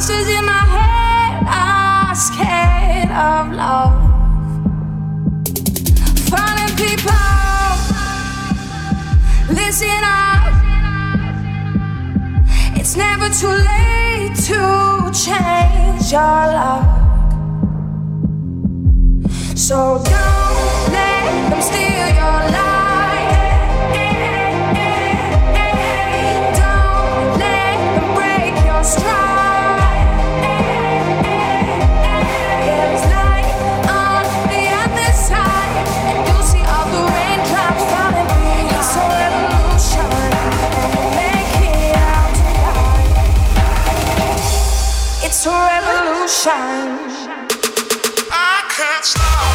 Monsters in my head are scared of love. Funny people, listen up. It's never too late to change your luck. So don't let them steal your life. Don't let them break your stride. There is light on the other side, and you'll see all the raindrops falling. It's a revolution, and we'll make it out tonight. It's a revolution. I can't stop.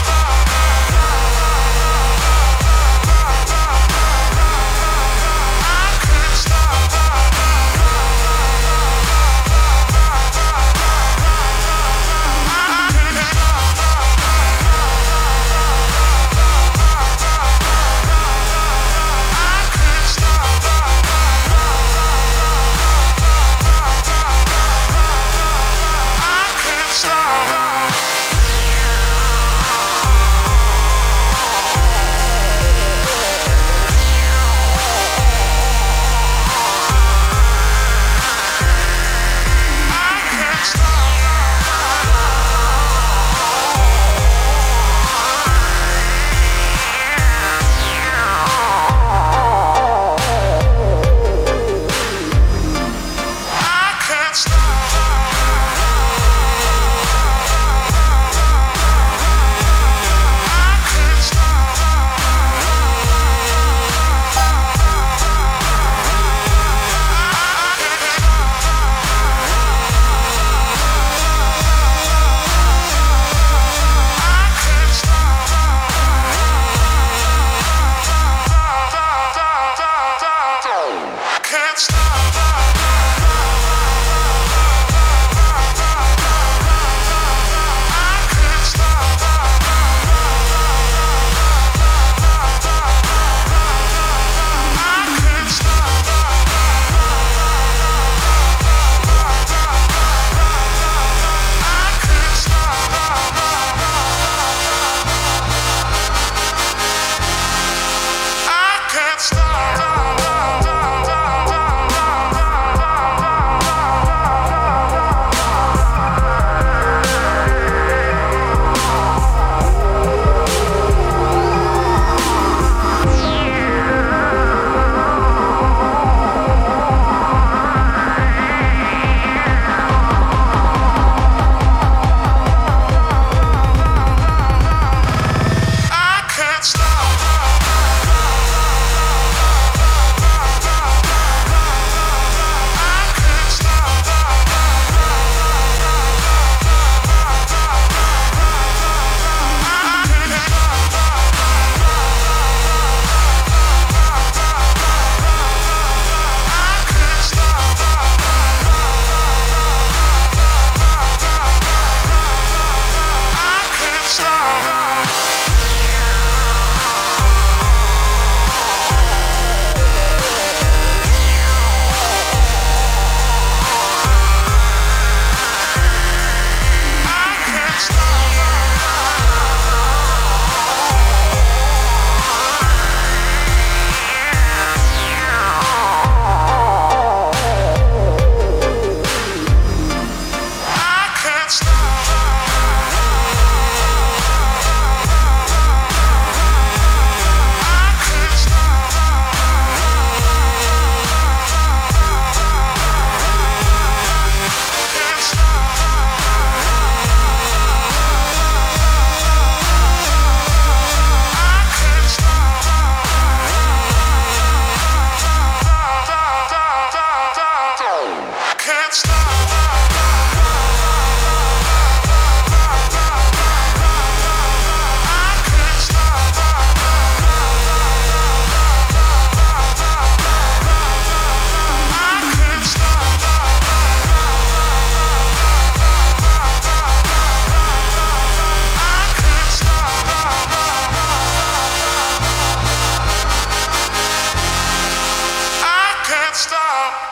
Stop.